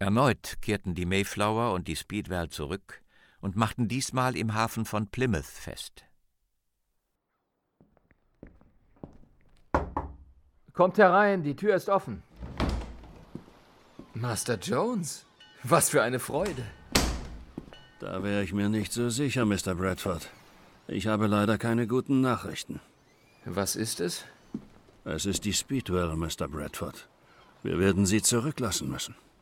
Erneut kehrten die Mayflower und die Speedwell zurück und machten diesmal im Hafen von Plymouth fest. Kommt herein, die Tür ist offen. Master Jones, was für eine Freude. Da wäre ich mir nicht so sicher, Mr. Bradford. Ich habe leider keine guten Nachrichten. Was ist es? Es ist die Speedwell, Mr. Bradford. Wir werden sie zurücklassen müssen.